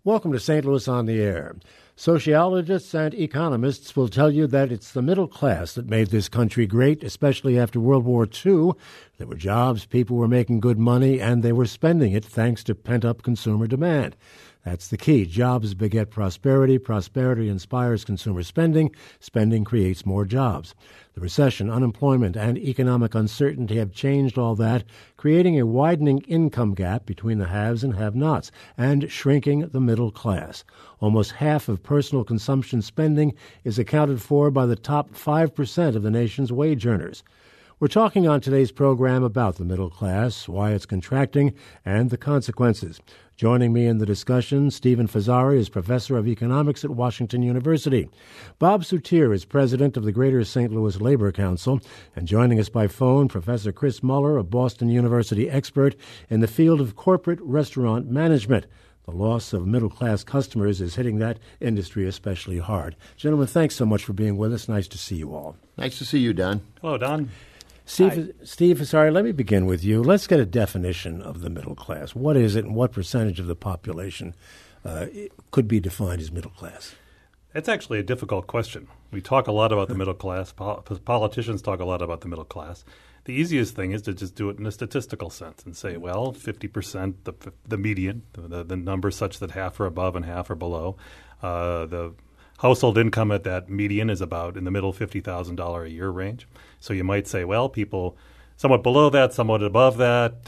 Welcome to St. Louis on the Air. Sociologists and economists will tell you that it's the middle class that made this country great, especially after World War II. There were jobs, people were making good money, and they were spending it thanks to pent-up consumer demand. That's the key. Jobs beget prosperity. Prosperity inspires consumer spending. Spending creates more jobs. The recession, unemployment, and economic uncertainty have changed all that, creating a widening income gap between the haves and have-nots, and shrinking the middle class. Almost half of personal consumption spending is accounted for by the top 5% of the nation's wage earners. We're talking on today's program about the middle class, why it's contracting, and the consequences. Joining me in the discussion, Stephen Fazzari is professor of economics at Washington University. Bob Soutire is president of the Greater St. Louis Labor Council. And joining us by phone, Professor Chris Muller, a Boston University expert in the field of corporate restaurant management. The loss of middle-class customers is hitting that industry especially hard. Gentlemen, thanks so much for being with us. Nice to see you all. Nice to see you, Don. Hello, Don. Steve, sorry, let me begin with you. Let's get a definition of the middle class. What is it, and what percentage of the population could be defined as middle class? It's actually a difficult question. We talk a lot about the middle class. Politicians talk a lot about the middle class. The easiest thing is to just do it in a statistical sense and say, well, 50%, the median, the number such that half are above and half are below. The household income at that median is about in the middle $50,000 a year range. So you might say, well, people somewhat below that, somewhat above that,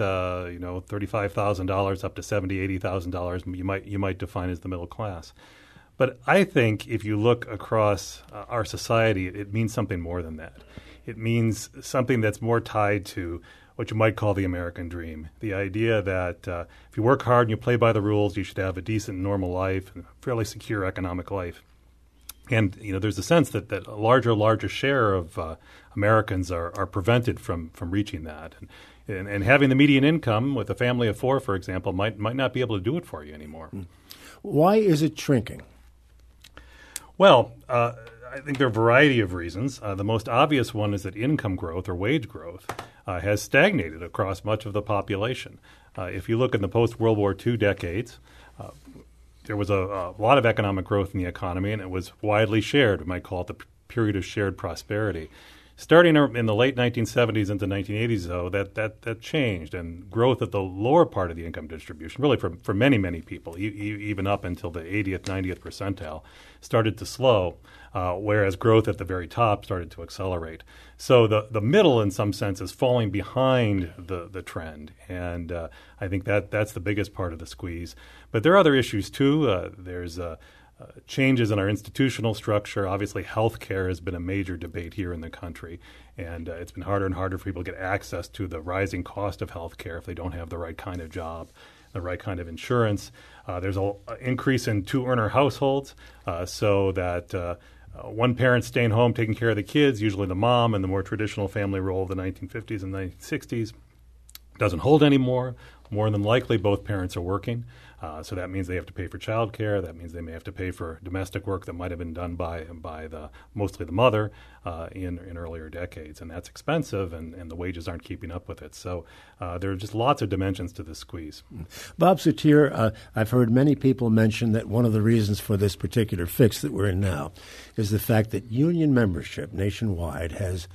$35,000 up to $70,000, $80,000, you might define as the middle class. But I think if you look across our society, it means something more than that. It means something that's more tied to what you might call the American dream, the idea that if you work hard and you play by the rules, you should have a decent, normal life and a fairly secure economic life. And there's a sense that a larger share of Americans are prevented from reaching that. And having the median income with a family of four, for example, might not be able to do it for you anymore. Why is it shrinking? Well, I think there are a variety of reasons. The most obvious one is that income growth or wage growth has stagnated across much of the population. If you look in the post-World War II decades, there was a lot of economic growth in the economy, and it was widely shared. We might call it the period of shared prosperity. Starting in the late 1970s into 1980s, though, that changed, and growth at the lower part of the income distribution, really for many, many people, even up until the 80th, 90th percentile, started to slow, whereas growth at the very top started to accelerate. So the middle, in some sense, is falling behind the trend, and I think that's the biggest part of the squeeze. But there are other issues, too. There's changes in our institutional structure. Obviously, health care has been a major debate here in the country, and it's been harder and harder for people to get access to the rising cost of health care if they don't have the right kind of job, the right kind of insurance. There's an increase in two-earner households, so that one parent staying home taking care of the kids, usually the mom in the more traditional family role of the 1950s and 1960s, doesn't hold anymore. More than likely, both parents are working. So that means they have to pay for child care. That means they may have to pay for domestic work that might have been done by mostly the mother in earlier decades. And that's expensive, and the wages aren't keeping up with it. So there are just lots of dimensions to this squeeze. Bob Soutire, I've heard many people mention that one of the reasons for this particular fix that we're in now is the fact that union membership nationwide has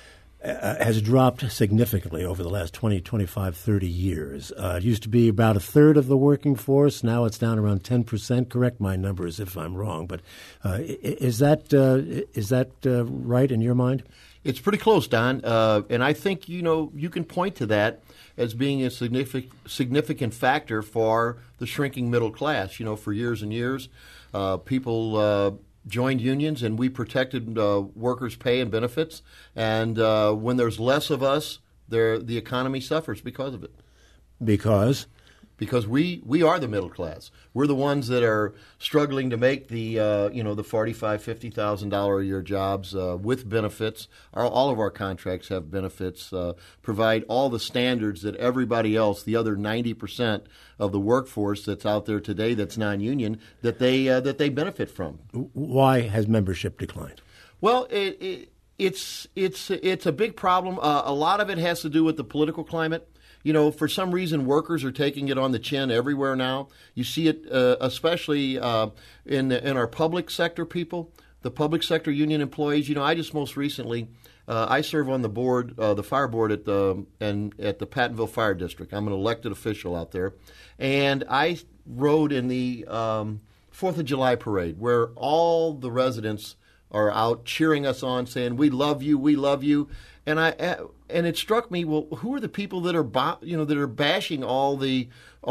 dropped significantly over the last 20, 25, 30 years. It used to be about a third of the working force. Now it's down around 10%. Correct my numbers if I'm wrong. But is that right in your mind? It's pretty close, Don. And I think, you can point to that as being a significant factor for the shrinking middle class. For years and years, people joined unions, and we protected workers' pay and benefits. And when there's less of us, the economy suffers because of it. Because? Because we are the middle class. We're the ones that are struggling to make the the $45,000, $50,000 a year jobs with benefits. All of our contracts have benefits, provide all the standards that everybody else, the other 90% of the workforce that's out there today that's non-union, that they benefit from. Why has membership declined? Well, it's a big problem. A lot of it has to do with the political climate. for some reason, workers are taking it on the chin everywhere now. You see it especially in our public sector people, the public sector union employees. I just most recently, I serve on the board, the fire board at the Pattonville Fire District. I'm an elected official out there, and I rode in the 4th of July parade where all the residents are out cheering us on, saying, "We love you, we love you." And it struck me, well, who are the people that are that are bashing all the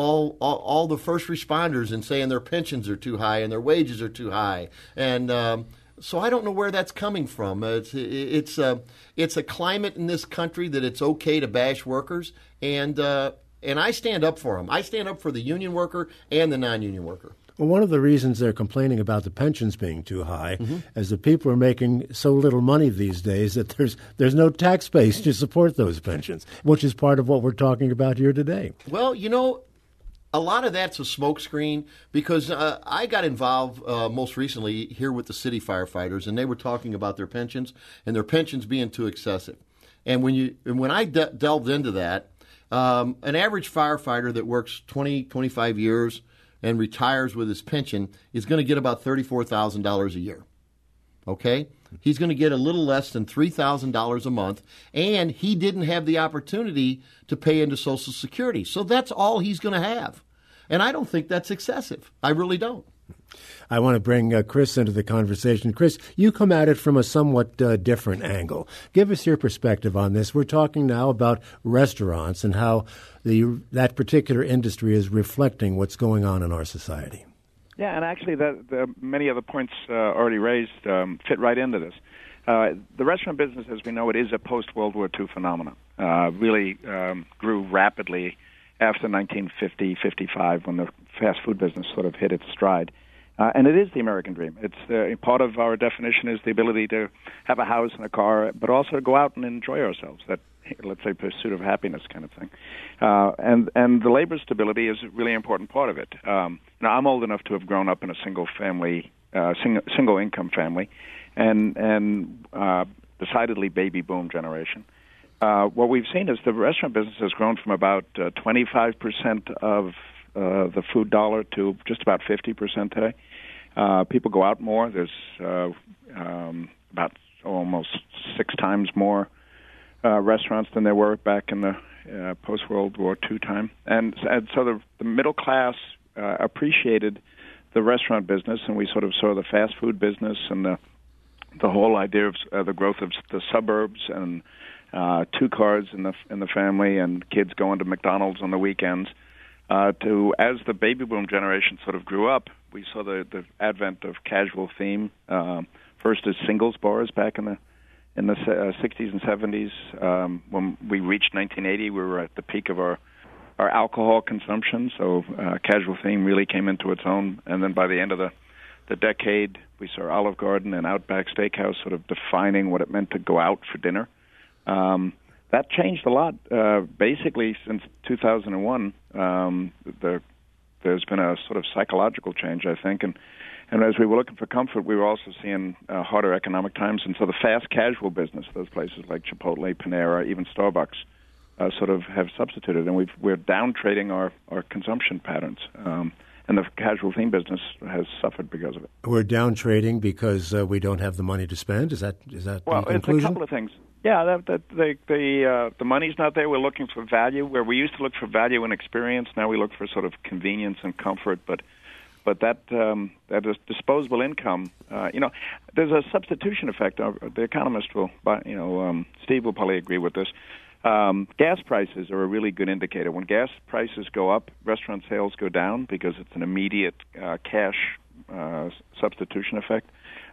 first responders and saying their pensions are too high and their wages are too high? And so I don't know where that's coming from. It's a climate in this country that it's okay to bash workers, and I stand up for them. I stand up for the union worker and the non-union worker. Well, one of the reasons they're complaining about the pensions being too high is that people are making so little money these days that there's no tax base to support those pensions, which is part of what we're talking about here today. Well, a lot of that's a smokescreen because I got involved most recently here with the city firefighters, and they were talking about their pensions and their pensions being too excessive. And when I delved into that, an average firefighter that works 20, 25 years and retires with his pension is going to get about $34,000 a year. Okay? He's going to get a little less than $3,000 a month, and he didn't have the opportunity to pay into Social Security. So that's all he's going to have. And I don't think that's excessive. I really don't. I want to bring Chris into the conversation. Chris, you come at it from a somewhat different angle. Give us your perspective on this. We're talking now about restaurants and how that particular industry is reflecting what's going on in our society. Yeah, and actually the many of the points already raised fit right into this. The restaurant business, as we know it, is a post-World War II phenomenon. Really grew rapidly after 1950, 55, when the fast food business sort of hit its stride. And it is the American dream. It's part of our definition is the ability to have a house and a car, but also to go out and enjoy ourselves. That, let's say, pursuit of happiness kind of thing. And the labor stability is a really important part of it. Now, I'm old enough to have grown up in a single income family, and decidedly baby boom generation. What we've seen is the restaurant business has grown from about 25% of the food dollar to just about 50% today. People go out more. There's about almost 6 times more restaurants than there were back in the post-World War II time. And so the middle class appreciated the restaurant business, and we sort of saw the fast food business and the whole idea of the growth of the suburbs and 2 cars in the family and kids going to McDonald's on the weekends. As the baby boom generation sort of grew up, we saw the advent of casual theme. First as singles bars back in the 60s and 70s. When we reached 1980, we were at the peak of our alcohol consumption, so casual theme really came into its own. And then by the end of the decade, we saw Olive Garden and Outback Steakhouse sort of defining what it meant to go out for dinner. That changed a lot. Basically, since 2001, there's been a sort of psychological change, I think. And as we were looking for comfort, we were also seeing harder economic times. And so the fast casual business, those places like Chipotle, Panera, even Starbucks, sort of have substituted. And we're down-trading our consumption patterns. And the casual theme business has suffered because of it. We're down-trading because we don't have the money to spend? Is that well, the conclusion? It's a couple of things. Yeah, the money's not there. We're looking for value. Where we used to look for value and experience, now we look for sort of convenience and comfort. But that is disposable income. There's a substitution effect. The economist will, Steve will probably agree with this. Gas prices are a really good indicator. When gas prices go up, restaurant sales go down because it's an immediate cash substitution effect.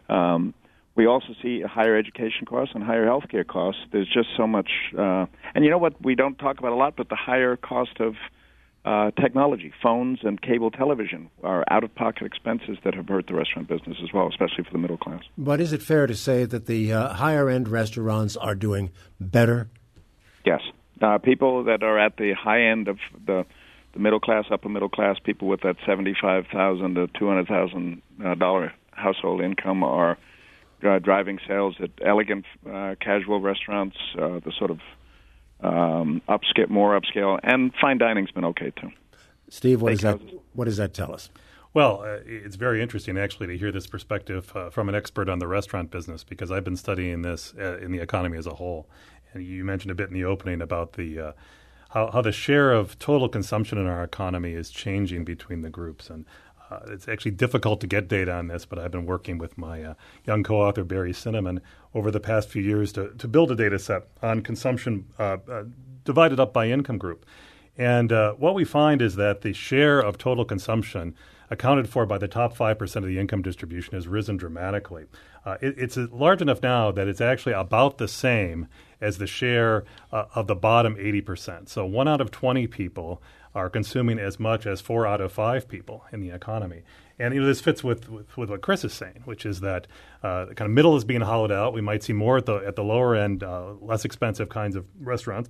We also see higher education costs and higher health care costs. There's just so much. And you know what we don't talk about a lot, but the higher cost of technology, phones and cable television are out-of-pocket expenses that have hurt the restaurant business as well, especially for the middle class. But is it fair to say that the higher-end restaurants are doing better? Yes. People that are at the high end of the middle class, upper middle class, people with that $75,000 to $200,000 household income are driving sales at elegant casual restaurants, the sort of more upscale, and fine dining's been okay too. Steve, what does that tell us? Well, it's very interesting, actually, to hear this perspective from an expert on the restaurant business, because I've been studying this in the economy as a whole. And you mentioned a bit in the opening about the how the share of total consumption in our economy is changing between the groups. And it's actually difficult to get data on this, but I've been working with my young co-author, Barry Cinnamon, over the past few years to build a data set on consumption divided up by income group. And what we find is that the share of total consumption accounted for by the top 5% of the income distribution has risen dramatically. It's large enough now that it's actually about the same as the share of the bottom 80%. So 1 out of 20 people are consuming as much as 4 out of 5 people in the economy. And this fits with what Chris is saying, which is that the kind of middle is being hollowed out. We might see more at the lower end, less expensive kinds of restaurants.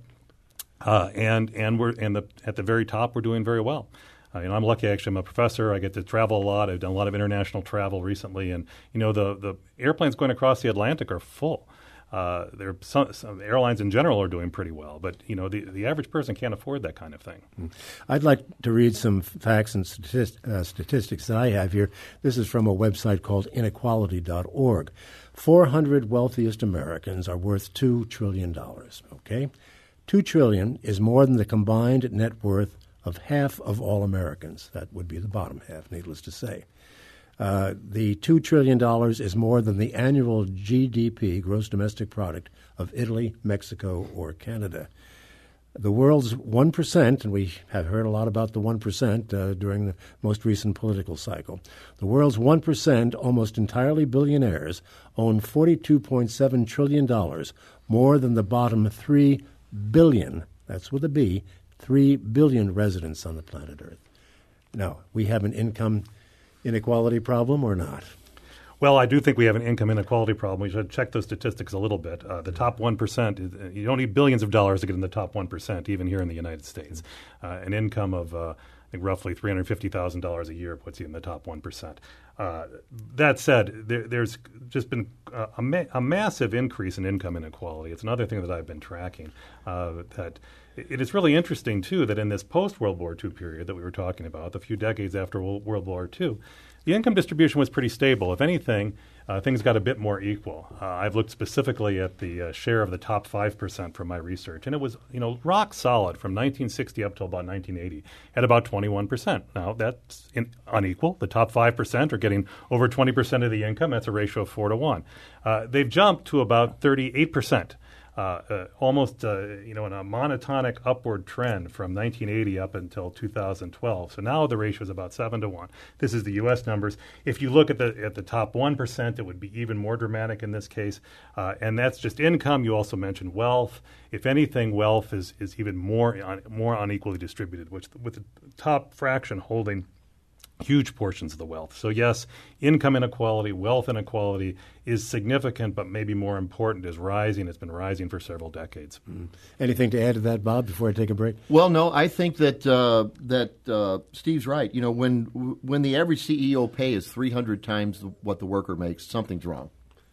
And at the very top, we're doing very well. I'm lucky, actually. I'm a professor. I get to travel a lot. I've done a lot of international travel recently. And, the airplanes going across the Atlantic are full. There some airlines in general are doing pretty well. But, the average person can't afford that kind of thing. I'd like to read some facts and statistics that I have here. This is from a website called inequality.org. 400 wealthiest Americans are worth $2 trillion, okay? $2 trillion is more than the combined net worth of half of all Americans. That would be the bottom half, needless to say. The $2 trillion is more than the annual GDP, gross domestic product, of Italy, Mexico, or Canada. The world's 1%, and we have heard a lot about the 1% during the most recent political cycle, the world's 1%, almost entirely billionaires, own $42.7 trillion, more than the bottom 3 billion, that's with a B, 3 billion residents on the planet Earth. Now, we have an income inequality problem or not? Well, I do think we have an income inequality problem. We should check those statistics a little bit. The top 1%, you don't need billions of dollars to get in the top 1%, even here in the United States. An income of, I think, roughly $350,000 a year puts you in the top 1%. That said, there's just been a massive increase in income inequality. It's another thing that I've been tracking. That it is really interesting, too, that in this post-World War II period that we were talking about, the few decades after World War II, the income distribution was pretty stable. If anything, things got a bit more equal. I've looked specifically at the share of the top 5% from my research, and it was rock solid from 1960 up till about 1980 at about 21%. Now, that's unequal. The top 5% are getting over 20% of the income. That's a ratio of 4 to 1. They've jumped to about 38%. Almost in a monotonic upward trend from 1980 up until 2012. So now the ratio is about 7 to 1. This is the U.S. numbers. If you look at the top 1%, it would be even more dramatic in this case, and that's just income. You also mentioned wealth. If anything, wealth is even more unequally distributed, with the top fraction holding huge portions of the wealth. So yes, income inequality, wealth inequality is significant, but maybe more important is rising. It's been rising for several decades. Anything to add to that, Bob, before I take a break? Well, no, I think that Steve's right. When the average CEO pay is 300 times what the worker makes, something's wrong.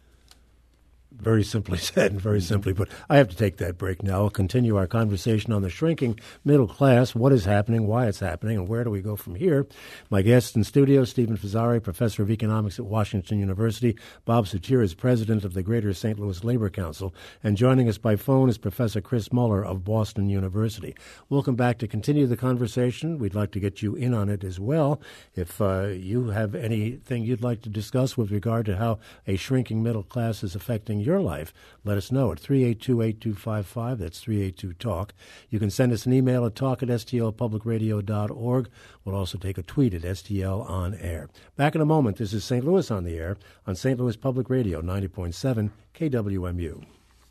Very simply said and very simply put. I have to take that break now. We'll continue our conversation on the shrinking middle class, what is happening, why it's happening, and where do we go from here. My guest in studio, Stephen Fazzari, professor of economics at Washington University. Bob Soutier is president of the Greater St. Louis Labor Council. And joining us by phone is Professor Chris Muller of Boston University. Welcome back to continue the conversation. We'd like to get you in on it as well. If you have anything you'd like to discuss with regard to how a shrinking middle class is affecting your life, let us know at 382-8255. That's 382-TALK. You can send us an email at talk@stlpublicradio.org. We'll also take a tweet at STL On Air. Back in a moment. This is St. Louis on the Air on St. Louis Public Radio, 90.7 KWMU.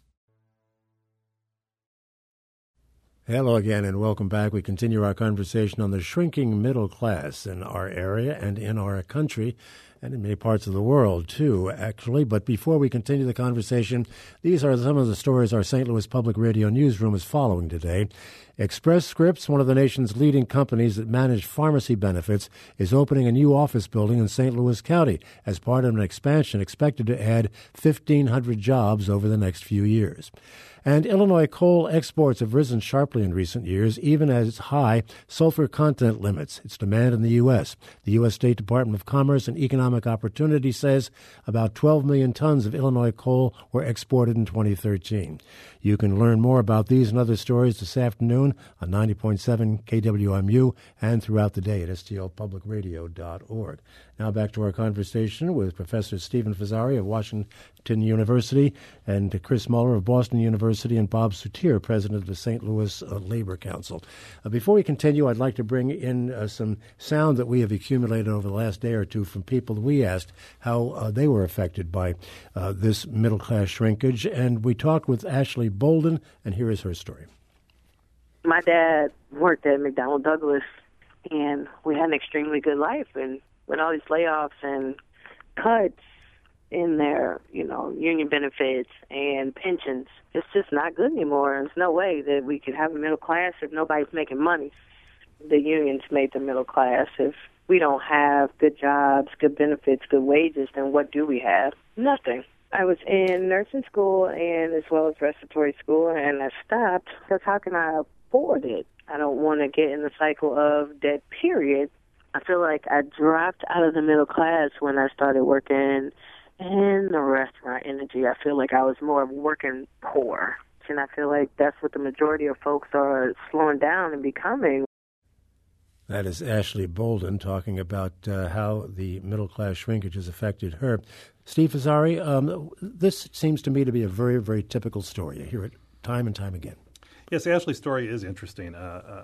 Hello again and welcome back. We continue our conversation on the shrinking middle class in our area and in our country. and in many parts of the world, too, actually. But before we continue the conversation, these are some of the stories our St. Louis Public Radio newsroom is following today. Express Scripts, one of the nation's leading companies that manage pharmacy benefits, is opening a new office building in St. Louis County as part of an expansion expected to add 1,500 jobs over the next few years. And Illinois coal exports have risen sharply in recent years, even as high sulfur content limits its demand in the U.S. The U.S. State Department of Commerce and Economic Opportunity says about 12 million tons of Illinois coal were exported in 2013. You can learn more about these and other stories this afternoon on 90.7 KWMU and throughout the day at stlpublicradio.org. Now back to our conversation with Professor Stephen Fazzari of Washington University and Chris Muller of Boston University and Bob Soutier, president of the St. Louis Labor Council. Before we continue, I'd like to bring in some sound that we have accumulated over the last day or two from people that we asked how they were affected by this middle-class shrinkage. And we talked with Ashley Bolden, and here is her story. My dad worked at McDonnell Douglas, and we had an extremely good life. And with all these layoffs and cuts in their, union benefits and pensions, it's just not good anymore. There's no way that we could have a middle class if nobody's making money. The unions made the middle class. If we don't have good jobs, good benefits, good wages, then what do we have? Nothing. I was in nursing school and as well as respiratory school, and I stopped because how can I afford it? I don't want to get in the cycle of debt, period. I feel like I dropped out of the middle class when I started working in the restaurant industry. I feel like I was more working poor, and I feel like that's what the majority of folks are slowing down and becoming. That is Ashley Bolden talking about how the middle-class shrinkage has affected her. Steve Fazzari, this seems to me to be a very, very typical story. I hear it time and time again. Yes, Ashley's story is interesting.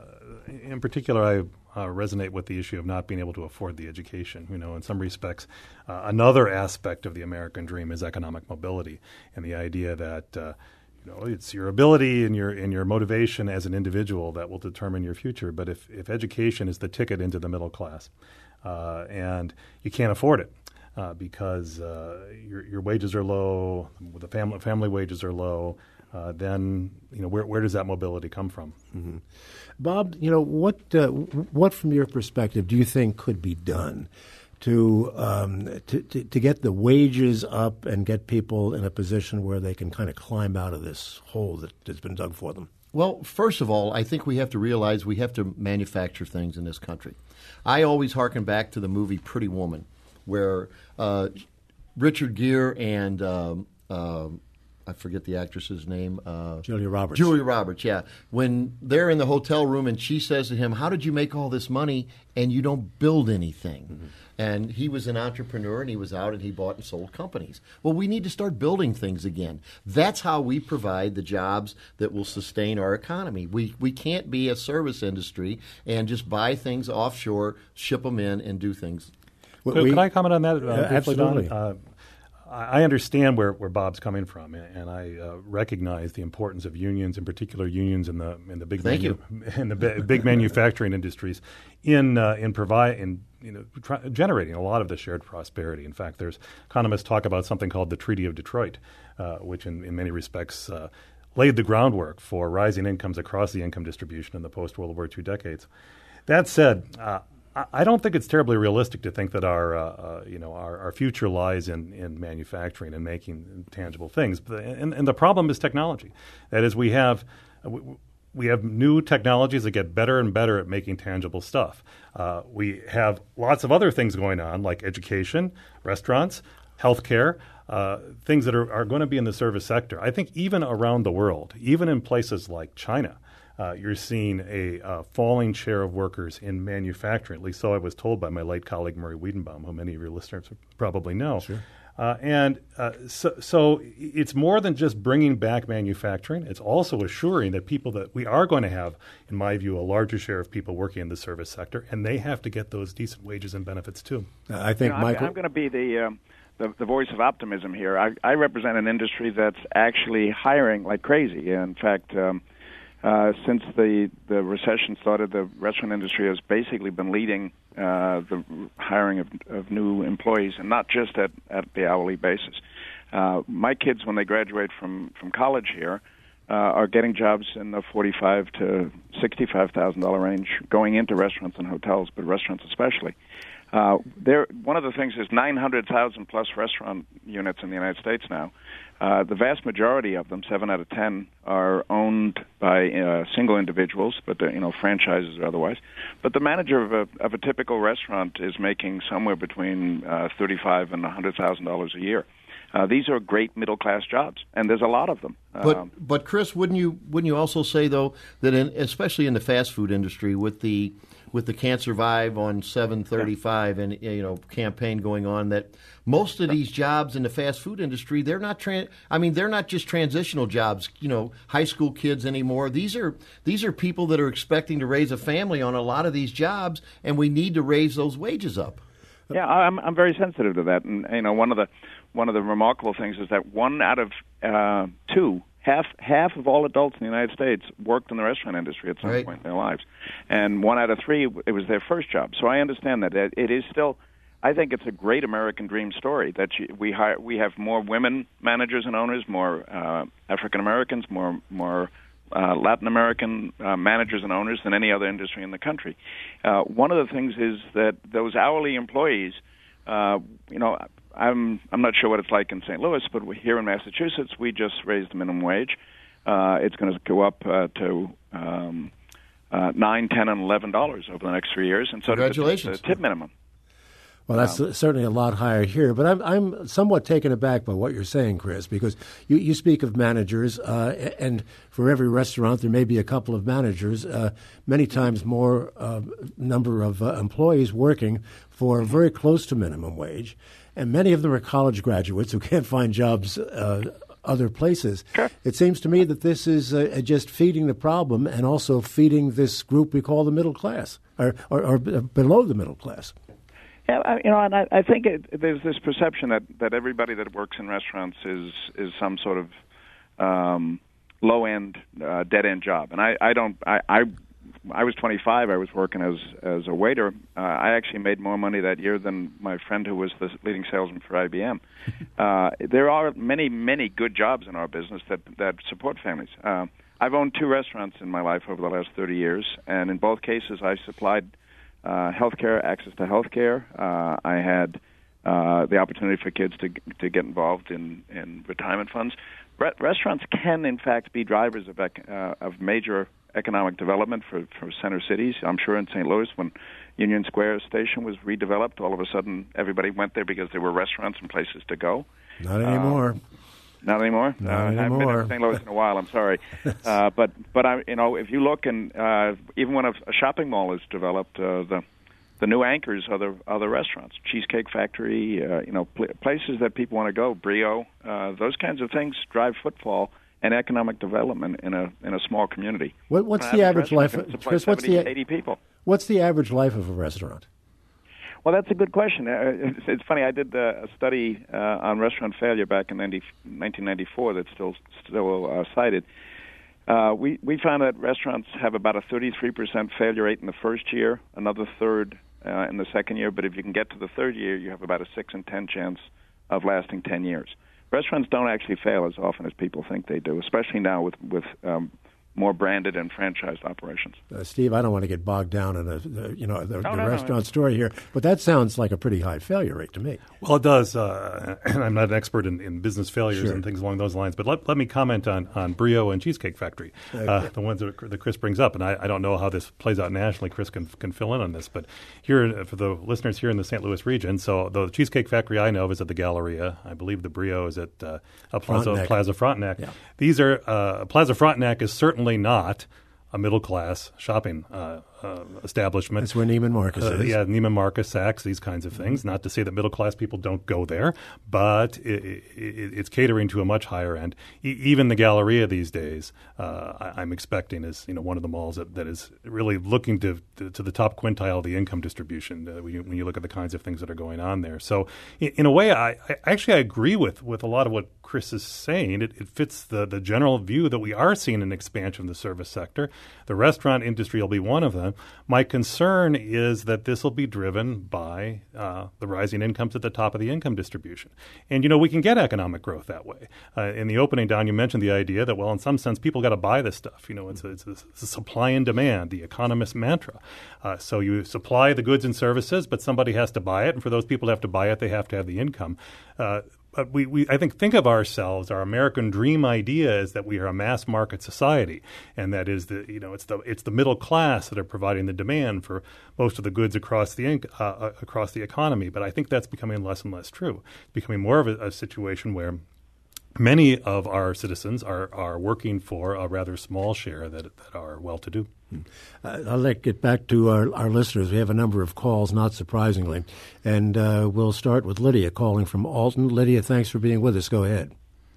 In particular, I resonate with the issue of not being able to afford the education. In some respects, another aspect of the American dream is economic mobility, and the idea that it's your ability and your motivation as an individual that will determine your future. But if education is the ticket into the middle class, and you can't afford it because your wages are low, the family wages are low, then where does that mobility come from? Mm-hmm. Bob, what from your perspective do you think could be done to get the wages up and get people in a position where they can kind of climb out of this hole that has been dug for them? Well, first of all, I think we have to realize we have to manufacture things in this country. I always hearken back to the movie Pretty Woman, where Richard Gere and I forget the actress's name. Julia Roberts. Julia Roberts, yeah. When they're in the hotel room and she says to him, "How did you make all this money and you don't build anything?" Mm-hmm. And he was an entrepreneur and he was out and he bought and sold companies. Well, we need to start building things again. That's how we provide the jobs that will sustain our economy. We can't be a service industry and just buy things offshore, ship them in, and do things. Can I comment on that? Absolutely. I understand where Bob's coming from, and I recognize the importance of unions, in particular unions in the big big manufacturing industries, in generating a lot of the shared prosperity. In fact, there's economists talk about something called the Treaty of Detroit, which in many respects laid the groundwork for rising incomes across the income distribution in the post-World War II decades. That said, I don't think it's terribly realistic to think that our future lies in manufacturing and making tangible things. And the problem is technology. That is, we have new technologies that get better and better at making tangible stuff. We have lots of other things going on, like education, restaurants, healthcare, things that are going to be in the service sector. I think even around the world, even in places like China, you're seeing a falling share of workers in manufacturing. At least so I was told by my late colleague Murray Wiedenbaum, who many of your listeners probably know. Sure. So it's more than just bringing back manufacturing. It's also assuring that we are going to have, in my view, a larger share of people working in the service sector, and they have to get those decent wages and benefits too. I think, Michael, I'm going to be the voice of optimism here. I represent an industry that's actually hiring like crazy. In fact, since the recession started, the restaurant industry has basically been leading the hiring of new employees, and not just at the hourly basis. My kids, when they graduate from college here, are getting jobs in the $45,000 to $65,000 range, going into restaurants and hotels, but restaurants especially. One of the things is 900,000 plus restaurant units in the United States now. The vast majority of them, 7 out of 10, are owned by single individuals, but franchises or otherwise. But the manager of a typical restaurant is making somewhere between $35,000 and $100,000 a year. These are great middle class jobs, and there's a lot of them. But Chris, wouldn't you also say though that especially in the fast food industry with the Can't Survive on 735 and campaign going on, that most of these jobs in the fast food industry, they're not they're not just transitional jobs, high school kids anymore. These are people that are expecting to raise a family on a lot of these jobs, and we need to raise those wages up. Yeah, I'm very sensitive to that, and one of the remarkable things is that 1 out of 2, half of all adults in the United States worked in the restaurant industry at some point in their lives, and 1 out of 3, it was their first job. So I understand that it is still. I think it's a great American dream story that we have more women managers and owners, more African Americans, more Latin American managers and owners than any other industry in the country. One of the things is that those hourly employees, I'm not sure what it's like in St. Louis, but here in Massachusetts, we just raised the minimum wage. It's going to go up to $9, $10, and $11 over the next 3 years, and so congratulations. The tip minimum. Well, that's certainly a lot higher here. But I'm somewhat taken aback by what you're saying, Chris, because you speak of managers, and for every restaurant there may be a couple of managers, many times more number of employees working for very close to minimum wage. And many of them are college graduates who can't find jobs other places. Sure. It seems to me that this is just feeding the problem and also feeding this group we call the middle class, or below the middle class. Yeah, and I think there's this perception that everybody that works in restaurants is some sort of low end, dead end job, and I was 25. I was working as a waiter. I actually made more money that year than my friend who was the leading salesman for IBM. There are many good jobs in our business that support families. I've owned 2 restaurants in my life over the last 30 years, and in both cases I supplied healthcare, access to healthcare. I had the opportunity for kids to get involved in retirement funds. Restaurants can, in fact, be drivers of major economic development for center cities. I'm sure in St. Louis, when Union Square Station was redeveloped, all of a sudden everybody went there because there were restaurants and places to go. Not anymore. Not anymore. Not I haven't been in St. Louis in a while. I'm sorry, but if you look and even when a shopping mall is developed, the new anchors are the restaurants, Cheesecake Factory, places that people want to go, Brio, those kinds of things drive footfall and economic development in a small community. What's the average life? Chris, what's the 80 people? What's the average life of a restaurant? Well, that's a good question. It's funny. I did a study on restaurant failure back in 1994 that's still cited. We found that restaurants have about a 33% failure rate in the first year, another third in the second year. But if you can get to the third year, you have about a 6 in 10 chance of lasting 10 years. Restaurants don't actually fail as often as people think they do, especially now with more branded and franchised operations. Steve, I don't want to get bogged down in the restaurant story here, but that sounds like a pretty high failure rate to me. Well, it does. I'm not an expert in business failures and things along those lines, but let me comment on Brio and Cheesecake Factory, the ones that Chris brings up. And I don't know how this plays out nationally. Chris can fill in on this. But here, for the listeners here in the St. Louis region, so the Cheesecake Factory I know of is at the Galleria. I believe the Brio is at Plaza Frontenac. Yeah. These are Plaza Frontenac is certainly not a middle-class shopping establishment. That's where Neiman Marcus is. Yeah, Neiman Marcus, Saks, these kinds of things. Not to say that middle-class people don't go there, but it's catering to a much higher end. Even the Galleria these days, I'm expecting is one of the malls that is really looking to the top quintile of the income distribution when you look at the kinds of things that are going on there. So in a way, I actually agree with a lot of what Chris is saying. It fits the general view that we are seeing an expansion of the service sector. The restaurant industry will be one of them. My concern is that this will be driven by the rising incomes at the top of the income distribution. And, we can get economic growth that way. In the opening, Don, you mentioned the idea that, well, in some sense, people got to buy this stuff. It's a supply and demand, the economist mantra. So you supply the goods and services, but somebody has to buy it. And for those people who have to buy it, they have to have the income. But we I think of ourselves, our American dream idea is that we are a mass market society, and that is it's the middle class that are providing the demand for most of the goods across the economy. But I think that's becoming less and less true. It's becoming more of a situation where many of our citizens are working for a rather small share that are well-to-do. I'll get back to our listeners. We have a number of calls, not surprisingly. And we'll start with Lydia calling from Alton. Lydia, thanks for being with us. Go ahead.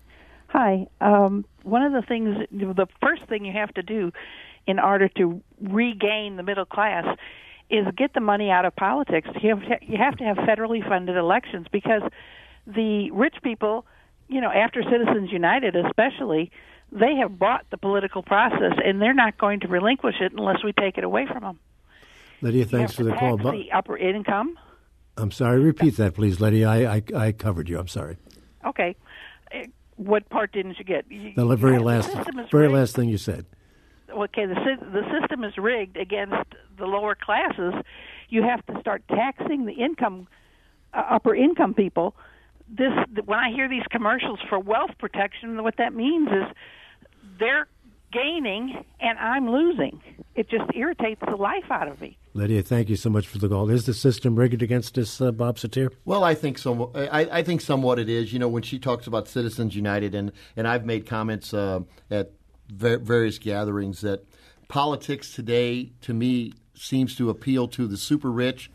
Hi. One of the things, the first thing you have to do in order to regain the middle class is get the money out of politics. You have to have federally funded elections, because the rich people, after Citizens United especially, they have bought the political process, and they're not going to relinquish it unless we take it away from them. Lydia, thanks for the call. The upper income. I'm sorry. Repeat that, please, Lydia. I covered you. I'm sorry. Okay. What part didn't you get? The very last thing you said. Okay, the system is rigged against the lower classes. You have to start taxing the upper income people. When I hear these commercials for wealth protection, what that means is they're gaining and I'm losing. It just irritates the life out of me. Lydia, thank you so much for the call. Is the system rigged against us, Bob Satir? Well, I think so. I think somewhat it is. When she talks about Citizens United, and I've made comments at various gatherings that politics today, to me, seems to appeal to the super rich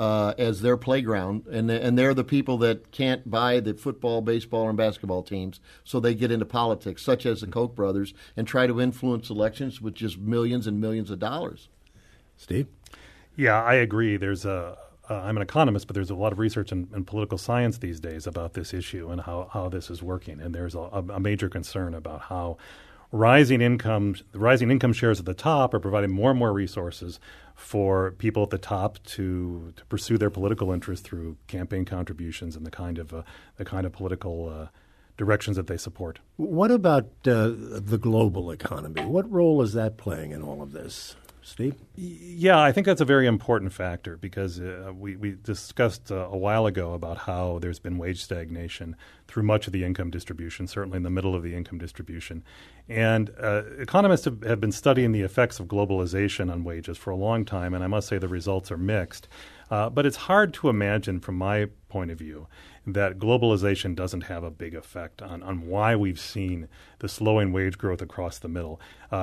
as their playground, and they're the people that can't buy the football, baseball, and basketball teams, so they get into politics, such as the Koch brothers, and try to influence elections with just millions and millions of dollars. Steve? Yeah, I agree. I'm an economist, but there's a lot of research in political science these days about this issue and how this is working, and there's a major concern about how the rising income shares at the top are providing more and more resources for people at the top to pursue their political interests through campaign contributions and the kind of political directions that they support. What about the global economy? What role is that playing in all of this? Steve? Yeah, I think that's a very important factor, because we discussed a while ago about how there's been wage stagnation through much of the income distribution, certainly in the middle of the income distribution. And economists have been studying the effects of globalization on wages for a long time, and I must say the results are mixed. But it's hard to imagine, from my point of view, that globalization doesn't have a big effect on why we've seen the slowing wage growth across the middle.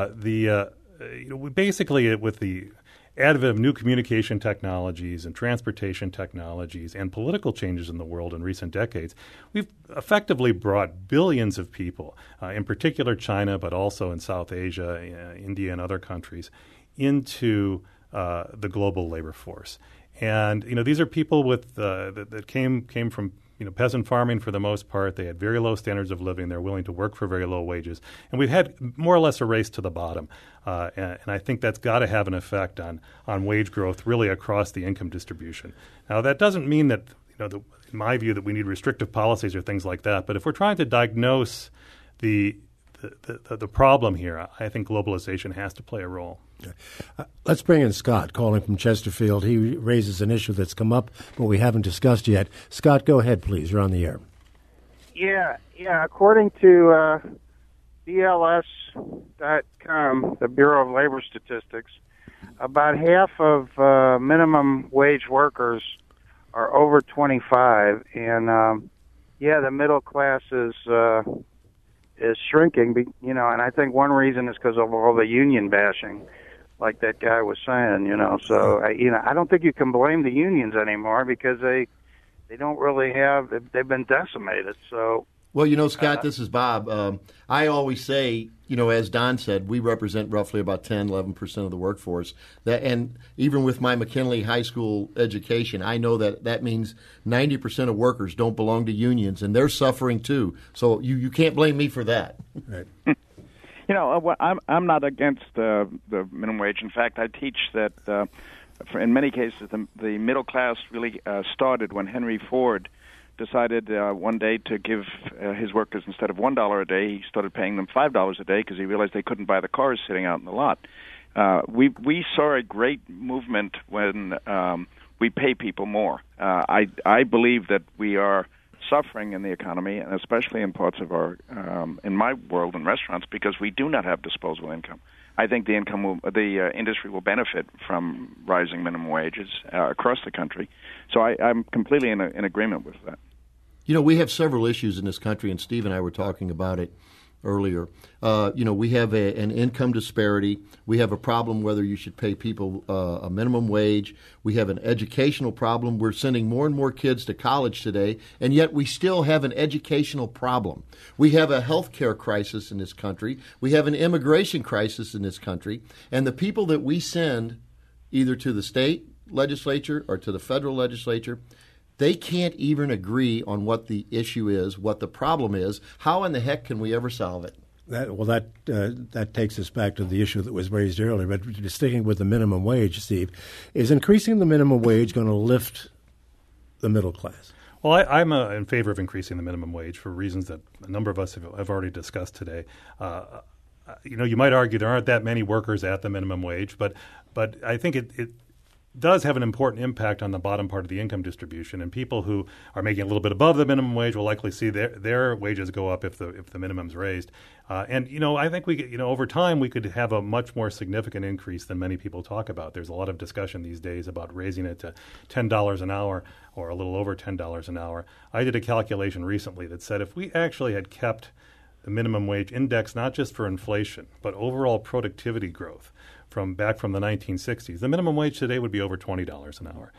Basically, with the advent of new communication technologies and transportation technologies and political changes in the world in recent decades, we've effectively brought billions of people, in particular China, but also in South Asia, India, and other countries, into the global labor force. And these are people that came from peasant farming for the most part. They had very low standards of living. They're willing to work for very low wages. And we've had more or less a race to the bottom. And I think that's got to have an effect on wage growth really across the income distribution. Now, that doesn't mean that, in my view, that we need restrictive policies or things like that. But if we're trying to diagnose the problem here, I think globalization has to play a role. Let's bring in Scott, calling from Chesterfield. He raises an issue that's come up, but we haven't discussed yet. Scott, go ahead, please. You're on the air. Yeah. According to BLS.com, the Bureau of Labor Statistics, about half of minimum wage workers are over 25, and the middle class is shrinking. And I think one reason is because of all the union bashing, like that guy was saying. So I don't think you can blame the unions anymore, because they don't really they've been decimated. So. Well, Scott, this is Bob. I always say, as Don said, we represent roughly about 10, 11% of the workforce. And even with my McKinley High School education, I know that means 90% of workers don't belong to unions, and they're suffering too. So you can't blame me for that. Right. I'm not against the minimum wage. In fact, I teach that in many cases the middle class really started when Henry Ford decided one day to give his workers, instead of $1 a day, he started paying them $5 a day because he realized they couldn't buy the cars sitting out in the lot. We saw a great movement when we pay people more. I believe that we are suffering in the economy, and especially in parts of our, in my world, in restaurants, because we do not have disposable income. I think the industry will benefit from rising minimum wages across the country. So I'm completely in agreement with that. We have several issues in this country, and Steve and I were talking about it earlier. We have an income disparity. We have a problem whether you should pay people a minimum wage. We have an educational problem. We're sending more and more kids to college today, and yet we still have an educational problem. We have a health care crisis in this country. We have an immigration crisis in this country, and the people that we send either to the state legislature or to the federal legislature, they can't even agree on what the issue is, what the problem is. How in the heck can we ever solve it? That takes us back to the issue that was raised earlier. But sticking with the minimum wage, Steve, is increasing the minimum wage going to lift the middle class? Well, I'm in favor of increasing the minimum wage for reasons that a number of us have already discussed today. You might argue there aren't that many workers at the minimum wage, but I think it does have an important impact on the bottom part of the income distribution, and people who are making a little bit above the minimum wage will likely see their wages go up if the minimum's raised. I think over time we could have a much more significant increase than many people talk about. There's a lot of discussion these days about raising it to $10 an hour or a little over $10 an hour. I did a calculation recently that said if we actually had kept the minimum wage index not just for inflation but overall productivity growth from the 1960s, the minimum wage today would be over $20 an hour.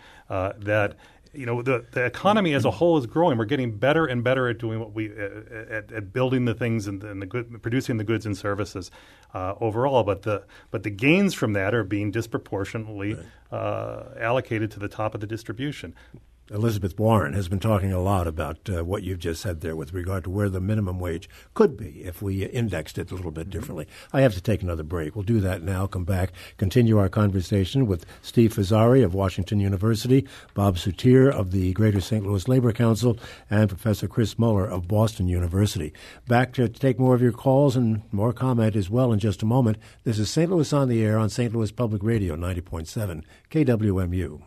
The economy as a whole is growing. We're getting better and better at doing at building the things and producing the goods and services overall. But the gains from that are being disproportionately allocated to the top of the distribution. Elizabeth Warren has been talking a lot about what you've just said there with regard to where the minimum wage could be if we indexed it a little bit differently. I have to take another break. We'll do that now, come back, continue our conversation with Steve Fazzari of Washington University, Bob Soutier of the Greater St. Louis Labor Council, and Professor Chris Muller of Boston University. Back to take more of your calls and more comment as well in just a moment. This is St. Louis on the Air on St. Louis Public Radio 90.7 KWMU.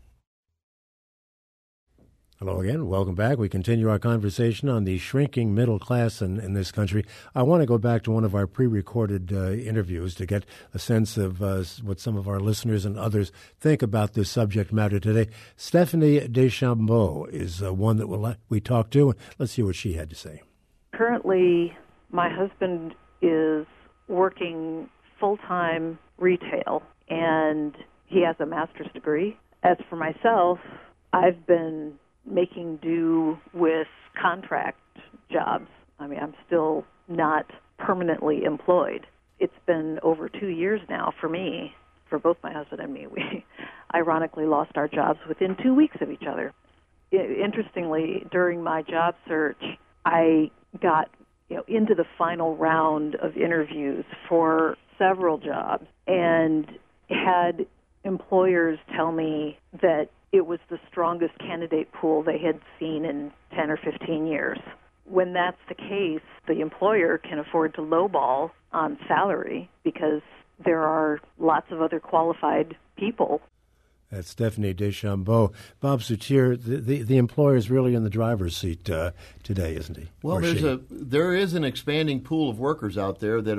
Hello again. Welcome back. We continue our conversation on the shrinking middle class in this country. I want to go back to one of our pre-recorded interviews to get a sense of what some of our listeners and others think about this subject matter today. Stephanie Deschambault is one that we talked to. Let's see what she had to say. Currently, my husband is working full-time retail, and he has a master's degree. As for myself, I've been making do with contract jobs. I mean, I'm still not permanently employed. It's been over 2 years now for me, for both my husband and me. We ironically lost our jobs within 2 weeks of each other. Interestingly, during my job search, I got into the final round of interviews for several jobs and had employers tell me that it was the strongest candidate pool they had seen in 10 or 15 years. When that's the case, the employer can afford to lowball on salary because there are lots of other qualified people. That's Stephanie Deschambault. Bob Soutier, the employer is really in the driver's seat today, isn't he? Well, there is an expanding pool of workers out there that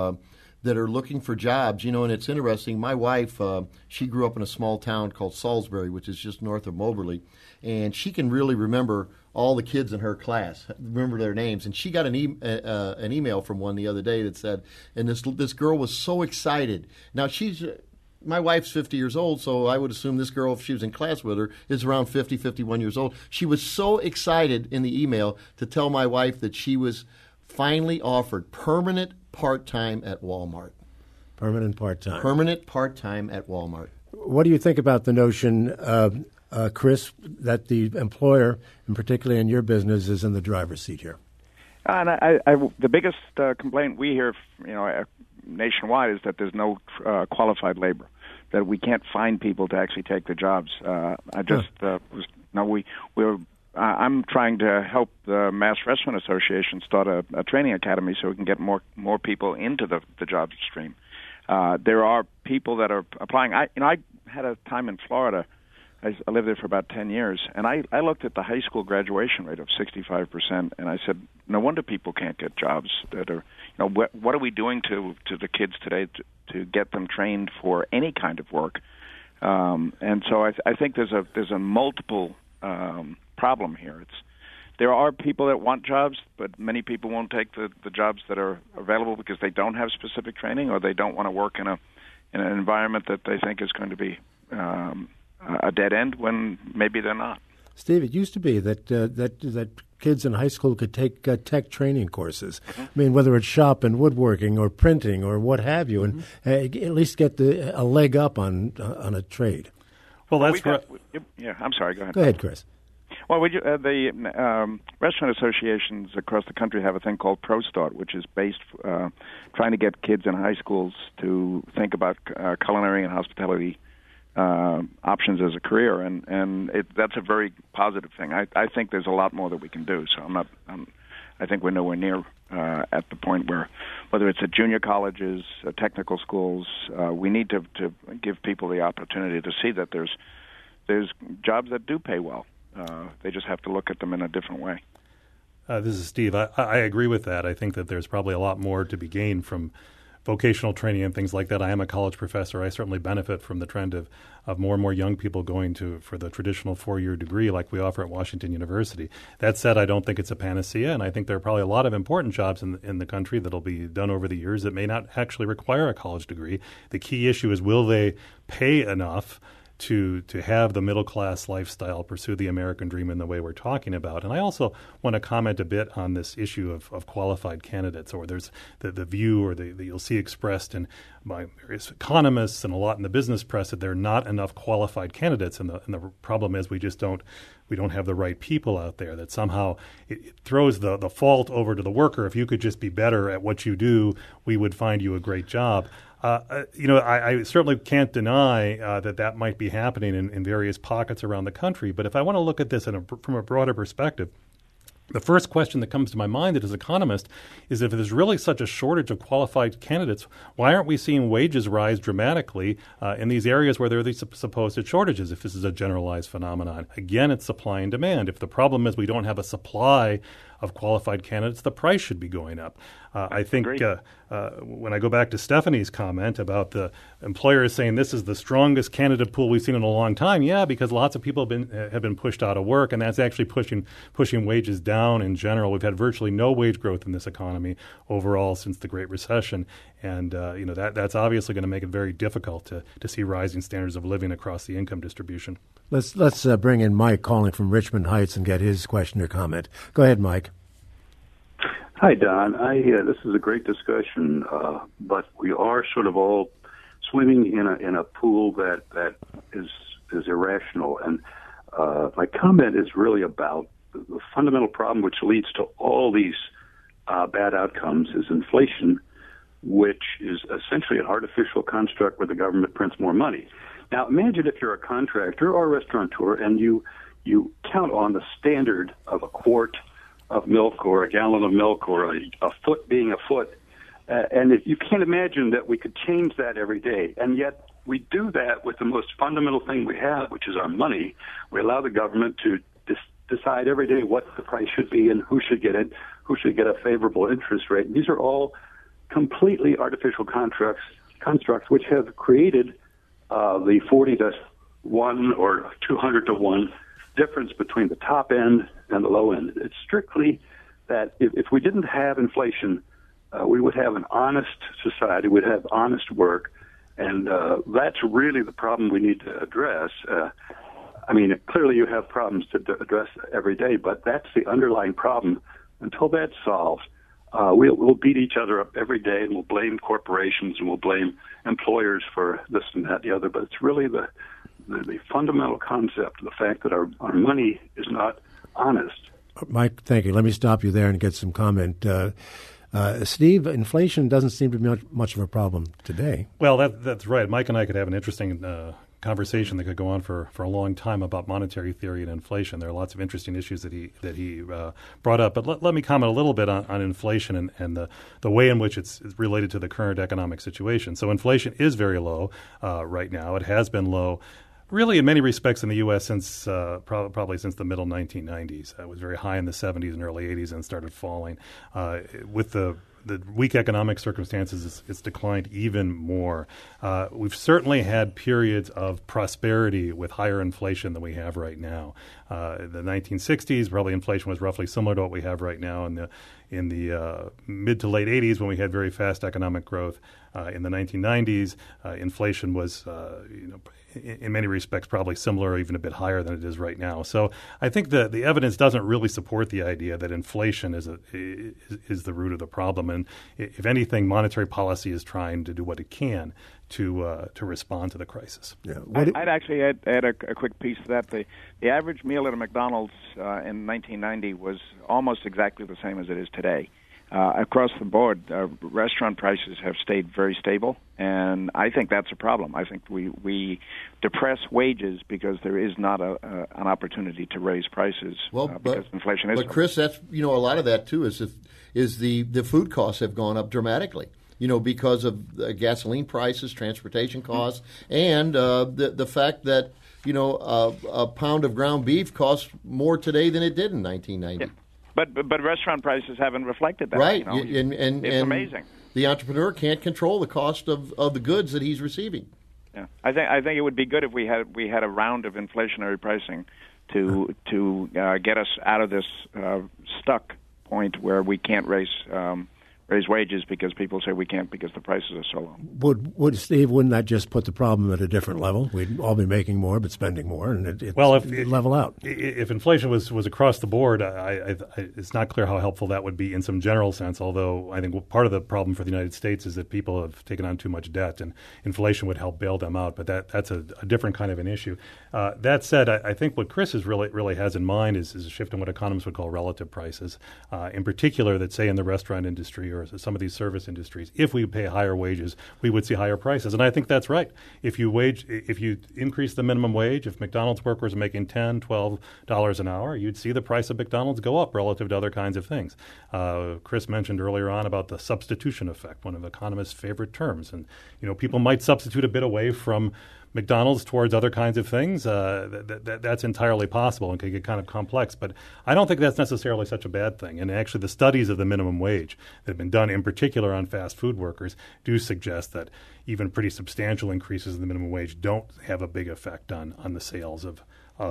are looking for jobs, and it's interesting. My wife, she grew up in a small town called Salisbury, which is just north of Moberly, and she can really remember all the kids in her class, remember their names. And she got an email from one the other day that said, and this girl was so excited. Now, my wife's 50 years old, so I would assume this girl, if she was in class with her, is around 50, 51 years old. She was so excited in the email to tell my wife that she was finally offered permanent part-time at Walmart. Permanent part-time. Permanent part-time at Walmart. What do you think about the notion, Chris, that the employer, and particularly in your business, is in the driver's seat here? And the biggest complaint we hear, nationwide, is that there's no qualified labor, that we can't find people to actually take the jobs. I'm trying to help the Mass Restaurant Association start a training academy so we can get more people into the jobs stream. There are people that are applying. I had a time in Florida. I lived there for about 10 years, and I looked at the high school graduation rate of 65%, and I said, no wonder people can't get jobs that are, what are we doing to the kids today to get them trained for any kind of work? And so I think there's a multiple problem here. There are people that want jobs, but many people won't take the jobs that are available because they don't have specific training, or they don't want to work in an environment that they think is going to be a dead end when maybe they're not. Steve, it used to be that kids in high school could take tech training courses. Mm-hmm. I mean, whether it's shop and woodworking or printing or what have you, and at least get a leg up on a trade. Well, that's right. Yeah, I'm sorry. Go ahead. Go ahead, Chris. Well, the restaurant associations across the country have a thing called ProStart, which is based trying to get kids in high schools to think about culinary and hospitality options as a career, and that's a very positive thing. I think there's a lot more that we can do. So I think we're nowhere near at the point where, whether it's at junior colleges, technical schools, we need to give people the opportunity to see that there's jobs that do pay well. They just have to look at them in a different way. This is Steve. I agree with that. I think that there's probably a lot more to be gained from vocational training and things like that. I am a college professor. I certainly benefit from the trend of more and more young people going for the traditional 4-year degree like we offer at Washington University. That said, I don't think it's a panacea, and I think there are probably a lot of important jobs in the country that will be done over the years that may not actually require a college degree. The key issue is, will they pay enough to have the middle-class lifestyle, pursue the American dream in the way we're talking about? And I also want to comment a bit on this issue of qualified candidates, or there's the view or that you'll see expressed in by various economists and a lot in the business press that there are not enough qualified candidates, and the problem is we don't have the right people out there, that somehow it throws the fault over to the worker. If you could just be better at what you do, we would find you a great job. I certainly can't deny that might be happening in various pockets around the country. But if I want to look at this from a broader perspective, the first question that comes to my mind as an economist is, if there's really such a shortage of qualified candidates, why aren't we seeing wages rise dramatically in these areas where there are these supposed shortages, if this is a generalized phenomenon? Again, it's supply and demand. If the problem is we don't have a supply of qualified candidates, the price should be going up. I think when I go back to Stephanie's comment about the employers saying this is the strongest candidate pool we've seen in a long time, yeah, because lots of people have been pushed out of work, and that's actually pushing wages down in general. We've had virtually no wage growth in this economy overall since the Great Recession, and that's obviously going to make it very difficult to see rising standards of living across the income distribution. Let's bring in Mike calling from Richmond Heights and get his question or comment. Go ahead, Mike. Hi, Don. This is a great discussion, but we are sort of all swimming in a pool that is irrational. And my comment is really about the fundamental problem which leads to all these bad outcomes is inflation, which is essentially an artificial construct where the government prints more money. Now, imagine if you're a contractor or a restaurateur and you count on the standard of a quart of milk or a gallon of milk or a foot being a foot. And if you can't imagine that we could change that every day. And yet we do that with the most fundamental thing we have, which is our money. We allow the government to decide every day what the price should be and who should get it, who should get a favorable interest rate. And these are all completely artificial constructs which have created the 40 to 1 or 200 to 1 difference between the top end and the low end. It's strictly that if we didn't have inflation, we would have an honest society, we'd have honest work, and that's really the problem we need to address. Clearly you have problems to address every day, but that's the underlying problem. Until that's solved, we'll beat each other up every day, and we'll blame corporations and we'll blame employers for this and that and the other, but it's really the fundamental concept, the fact that our money is not honest. Mike, thank you. Let me stop you there and get some comment. Steve, inflation doesn't seem to be much of a problem today. Well, that's right. Mike and I could have an interesting conversation that could go on for a long time about monetary theory and inflation. There are lots of interesting issues that he brought up. But let me comment a little bit on inflation and the way in which it's related to the current economic situation. So inflation is very low right now. It has been low really in many respects in the U.S. since probably since the middle 1990s. It was very high in the 70s and early 80s and started falling. With the weak economic circumstances, it's declined even more. We've certainly had periods of prosperity with higher inflation than we have right now. In the 1960s, probably inflation was roughly similar to what we have right now. In the mid to late 80s, when we had very fast economic growth, in the 1990s, inflation was, in many respects, probably similar or even a bit higher than it is right now. So I think the evidence doesn't really support the idea that inflation is the root of the problem. And if anything, monetary policy is trying to do what it can to respond to the crisis. Yeah. I'd actually add a quick piece to that. The average meal at a McDonald's in 1990 was almost exactly the same as it is today. Across the board, restaurant prices have stayed very stable, and I think that's a problem. I think we depress wages because there is not an opportunity to raise prices because inflation is. But Chris, that's a lot of that too is the food costs have gone up dramatically. Because of gasoline prices, transportation costs, and the fact that a pound of ground beef costs more today than it did in 1990. Yeah. But restaurant prices haven't reflected that. Right, and it's amazing. The entrepreneur can't control the cost of the goods that he's receiving. Yeah, I think it would be good if we had a round of inflationary pricing to get us out of this stuck point where we can't raise wages because people say we can't because the prices are so low. Would Steve? Wouldn't that just put the problem at a different level? We'd all be making more but spending more, and it'd level out. If inflation was across the board, it's not clear how helpful that would be in some general sense. Although I think part of the problem for the United States is that people have taken on too much debt, and inflation would help bail them out. But that's a different kind of an issue. That said, I think what Chris really has in mind is a shift in what economists would call relative prices. In particular, that say in the restaurant industry or some of these service industries, if we pay higher wages, we would see higher prices. And I think that's right. If you increase the minimum wage, if McDonald's workers are making $10, $12 an hour, you'd see the price of McDonald's go up relative to other kinds of things. Chris mentioned earlier on about the substitution effect, one of economists' favorite terms. And, people might substitute a bit away from McDonald's towards other kinds of things. That's entirely possible and can get kind of complex. But I don't think that's necessarily such a bad thing. And actually the studies of the minimum wage that have been done in particular on fast food workers do suggest that even pretty substantial increases in the minimum wage don't have a big effect on the sales of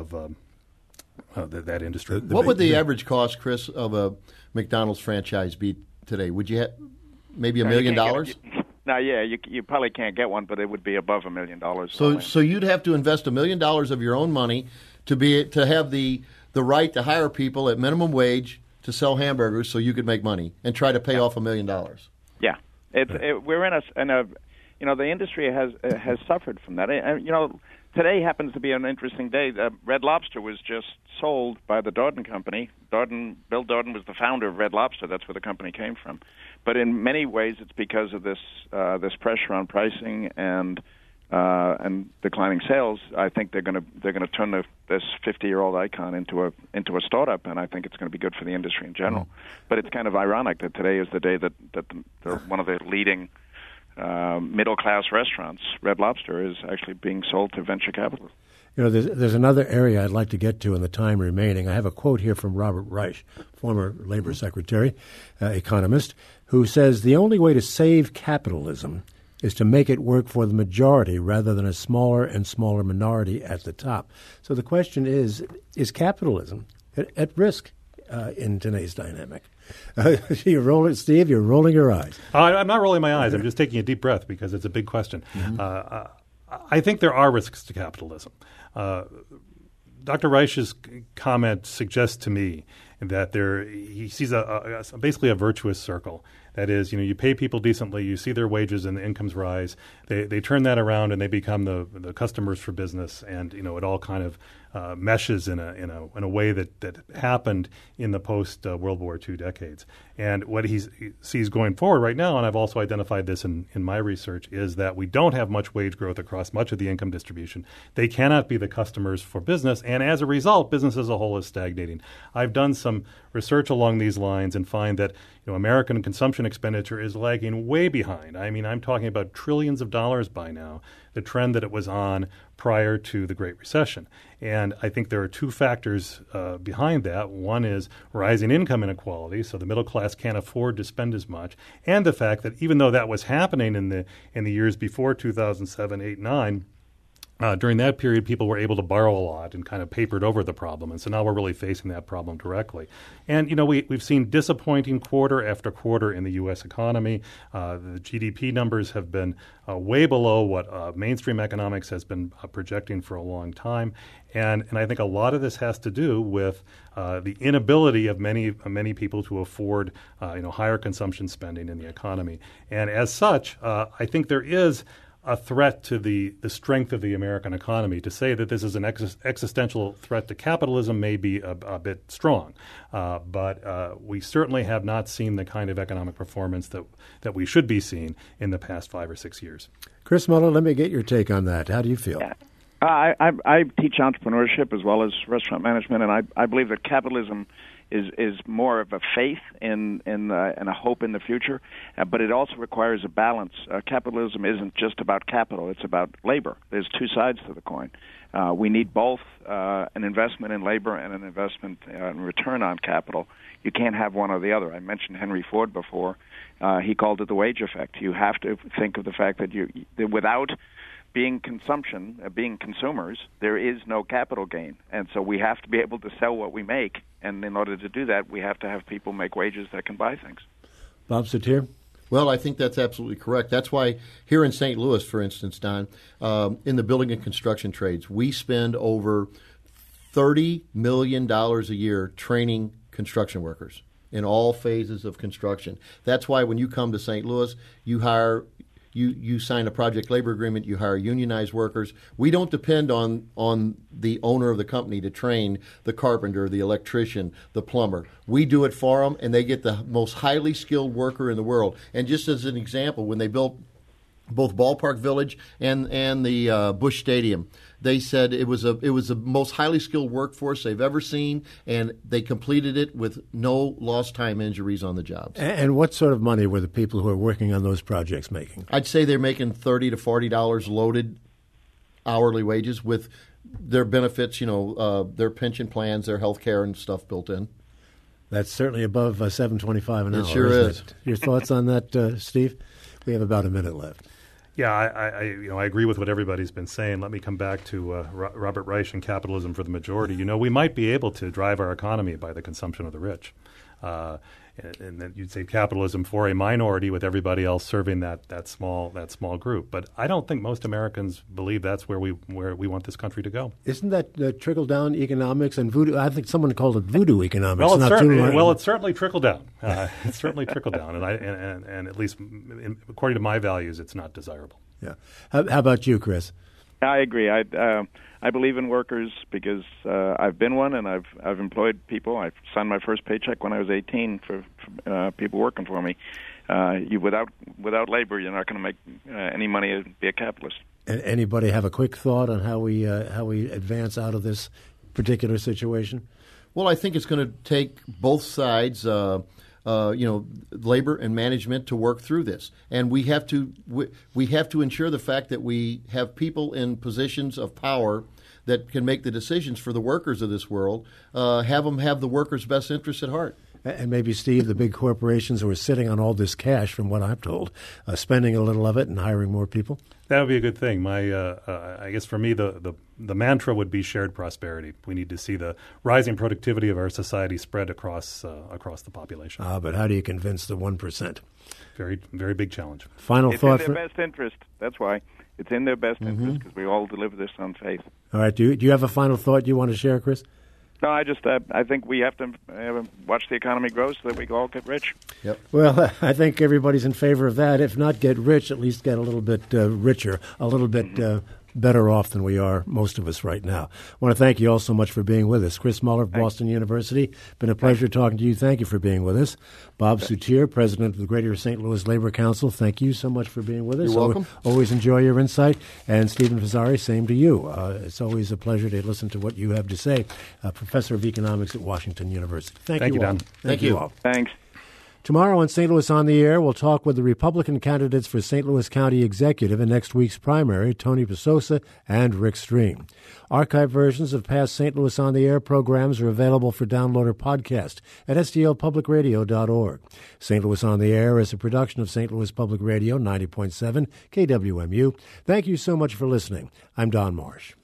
that industry. What would the average cost, Chris, of a McDonald's franchise be today? Would you have maybe $1 million? Now, you probably can't get one, but it would be above $1 million. So you'd have to invest $1 million of your own money to have the right to hire people at minimum wage to sell hamburgers, so you could make money and try to pay off $1 million. Yeah, we're in a the industry has suffered from that. And, today happens to be an interesting day. Red Lobster was just sold by the Darden Company. Bill Darden was the founder of Red Lobster. That's where the company came from. But in many ways, it's because of this pressure on pricing and declining sales. I think they're going to turn this 50-year-old icon into a startup, and I think it's going to be good for the industry in general. But it's kind of ironic that today is the day that they're one of the leading middle-class restaurants, Red Lobster, is actually being sold to venture capitalists. There's another area I'd like to get to in the time remaining. I have a quote here from Robert Reich, former Labor Secretary, economist, who says the only way to save capitalism is to make it work for the majority rather than a smaller and smaller minority at the top. So the question is capitalism at risk in today's dynamic? Steve, you're rolling your eyes. I'm not rolling my eyes. I'm just taking a deep breath because it's a big question. Mm-hmm. I think there are risks to capitalism. Dr. Reich's comment suggests to me, that he sees basically a virtuous circle. That is, you pay people decently, you see their wages and the incomes rise. They turn that around and they become the customers for business, and it all kind of meshes in a way that happened in the post World War II decades. And what he sees going forward right now, and I've also identified this in my research, is that we don't have much wage growth across much of the income distribution. They cannot be the customers for business, and as a result, business as a whole is stagnating. I've done some research along these lines and find that American consumption expenditure is lagging way behind. I mean, I'm talking about trillions of dollars by now, the trend that it was on prior to the Great Recession. And I think there are two factors behind that. One is rising income inequality, so the middle class can't afford to spend as much, and the fact that even though that was happening in the years before 2007, 8, 9, during that period, people were able to borrow a lot and kind of papered over the problem. And so now we're really facing that problem directly. And, we've seen disappointing quarter after quarter in the U.S. economy. The GDP numbers have been way below what mainstream economics has been projecting for a long time. And I think a lot of this has to do with the inability of many people to afford higher consumption spending in the economy. And as such, I think there is a threat to the strength of the American economy. To say that this is an existential threat to capitalism may be a bit strong, but we certainly have not seen the kind of economic performance that we should be seeing in the past 5 or 6 years. Chris Muller, let me get your take on that. How do you feel? Yeah. I teach entrepreneurship as well as restaurant management, and I believe that capitalism is more of a faith in a hope in the future, but it also requires a balance. Capitalism isn't just about capital; it's about labor. There's two sides to the coin. We need both an investment in labor and an investment in return on capital. You can't have one or the other. I mentioned Henry Ford before. He called it the wage effect. You have to think of the fact that without being consumers, there is no capital gain. And so we have to be able to sell what we make. And in order to do that, we have to have people make wages that can buy things. Bob Satir? Well, I think that's absolutely correct. That's why here in St. Louis, for instance, Don, in the building and construction trades, we spend over $30 million a year training construction workers in all phases of construction. That's why when you come to St. Louis, you sign a project labor agreement, you hire unionized workers. We don't depend on the owner of the company to train the carpenter, the electrician, the plumber. We do it for them, and they get the most highly skilled worker in the world. And just as an example, when they built both Ballpark Village and the Busch Stadium, they said it was the most highly skilled workforce they've ever seen, and they completed it with no lost time injuries on the jobs. And what sort of money were the people who are working on those projects making? I'd say they're making $30 to $40 loaded hourly wages with their benefits, their pension plans, their health care and stuff built in. That's certainly above $7.25 an hour. It sure is. Your thoughts on that, Steve? We have about a minute left. Yeah, I agree with what everybody's been saying. Let me come back to Robert Reich and capitalism for the majority. We might be able to drive our economy by the consumption of the rich. And then you'd say capitalism for a minority with everybody else serving that small group. But I don't think most Americans believe that's where we want this country to go. Isn't that trickle down economics and voodoo? I think someone called it voodoo economics. Well, it's certainly trickled down. It's certainly trickled down, and at least according to my values, it's not desirable. Yeah. How about you, Chris? I agree. I believe in workers because I've been one, and I've employed people. I signed my first paycheck when I was 18 for people working for me. Without labor, you're not going to make any money to be a capitalist. Anybody have a quick thought on how we advance out of this particular situation? Well, I think it's going to take both sides. Labor and management to work through this, and we have to ensure the fact that we have people in positions of power that can make the decisions for the workers of this world. Have them have the workers' best interests at heart. And maybe, Steve, the big corporations who are sitting on all this cash, from what I'm told, spending a little of it and hiring more people. That would be a good thing. I guess for me, the mantra would be shared prosperity. We need to see the rising productivity of our society spread across the population. But how do you convince the 1%? Very, very big challenge. It's in their best interest. That's why. It's in their best interest because we all deliver this on faith. All right. Do you have a final thought you want to share, Chris? No, I think we have to watch the economy grow so that we all get rich. Yep. Well, I think everybody's in favor of that. If not get rich, at least get a little bit richer, a little bit better off than we are, most of us right now. I want to thank you all so much for being with us. Chris Muller of Boston University, been a pleasure talking to you. Thank you for being with us. Bob Soutier, President of the Greater St. Louis Labor Council, thank you so much for being with us. You're welcome. Always enjoy your insight. And Stephen Fazzari, same to you. It's always a pleasure to listen to what you have to say. Professor of Economics at Washington University. Thank you, Don. Thank you all. Thanks. Tomorrow on St. Louis on the Air, we'll talk with the Republican candidates for St. Louis County Executive in next week's primary, Tony Pasosa and Rick Stream. Archived versions of past St. Louis on the Air programs are available for download or podcast at stlpublicradio.org. St. Louis on the Air is a production of St. Louis Public Radio 90.7 KWMU. Thank you so much for listening. I'm Don Marsh.